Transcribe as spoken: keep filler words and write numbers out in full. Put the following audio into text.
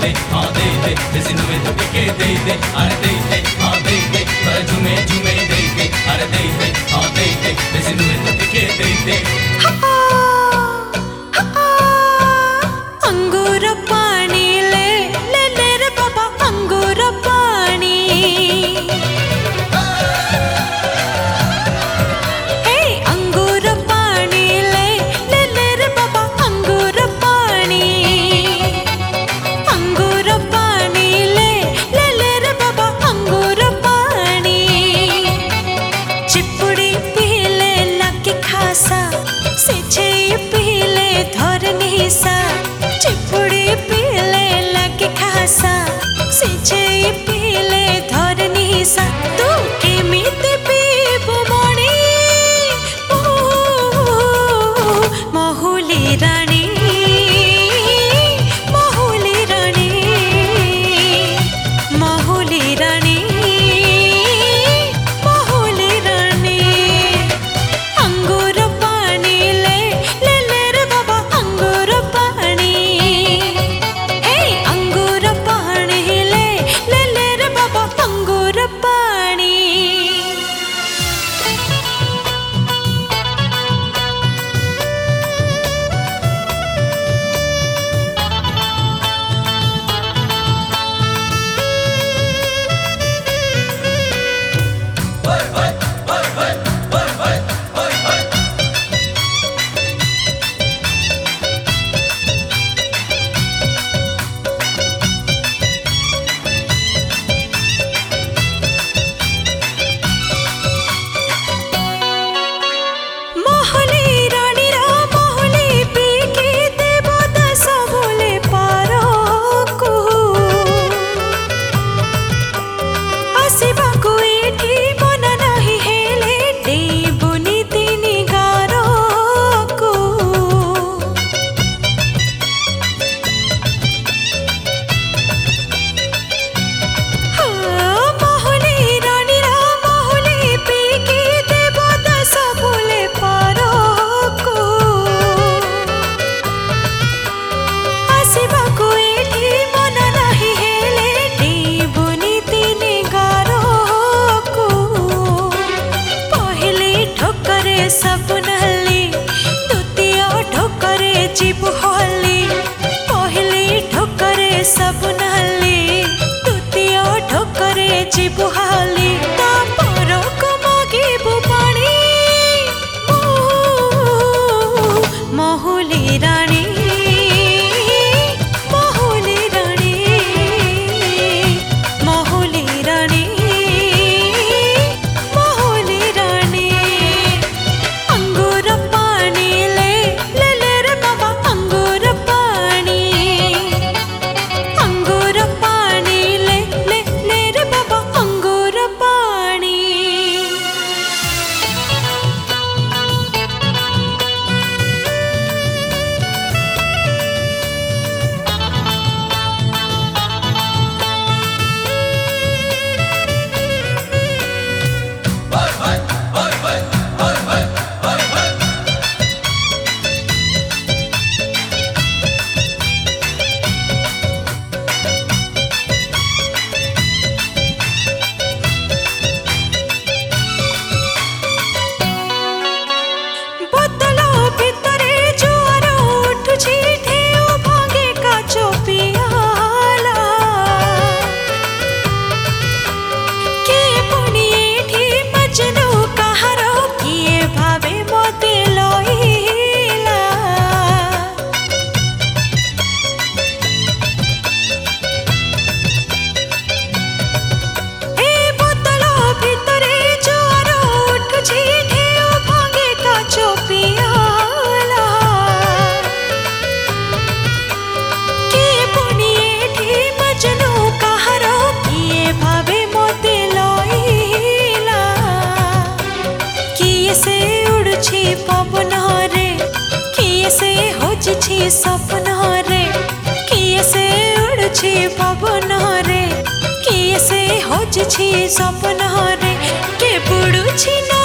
दे हाँ दे दे जैसे नुए तो टिके दे दे अरे दे दे हाँ दे दे पर झूमे झूमे दे दे अरे दे दे हाँ दे दे जैसे नुए तो टिके दे दे अंगूर पानी ले ले ले रे बाबा अंगूर पानी हे अंगूर पानी ले ले ले रे बाबा अंगूर पानी अंगूर पानी ले ले ले रे बाबा अंगूर पानी चिपुड़ी पीले लकी खासा सिचे पीले धरनी सा चिपुड़ी पीले लगे खासा सिचे पीले धरनी सा तू केमिते पीबु मणि महुली रानी महुली रानी महुली रानी महुली रानी अंगूर पानी ले ले ले रे बाबा अंगूर पानी हे अंगूर पानी ले ले ले रे बाबा अंगूर पानी मोहली रानी रा मोहली पीके देव दस बोले पारकु आसिबाकु एठी मन नाही हेले देबुनी तिनी गारकु मोहली रानी रा मोहली पीके देव दस बोले पारकु आसिबाकु एठी मन नाही हेले देबुनी तिनी गारकु पहिले ठोकरे सब नहली द्वितीय ठोकरे जीव हली पहिले ठोकरे सब नहली द्वितीय ठोकरे जीव हली तापरकु मागिबु पानी महुली रानी महुली रानी महुली रानी महुली रानी अंगूर पानी ले ले ले रे बाबा अंगूर पानी अंगूर पानी ले ले ले रे बाबा अंगूर पानी बोतल भितरे जुआर उठुछि ढेउ भांगे काचो पियाला के पुनी एठी मजनू कहार किए भावे मोते लइला ए बोतल भितरे जुआर उठुछि ढेउ भांगे काचो पियाला के पुनी एठी मजनू कहार किए भावे मोते लइला किए से उड़ुछि पवन रे किए से होछि सपन रे किए से उड़ुछि पवन रे किए से होछि सपन रे के बुड़ुछि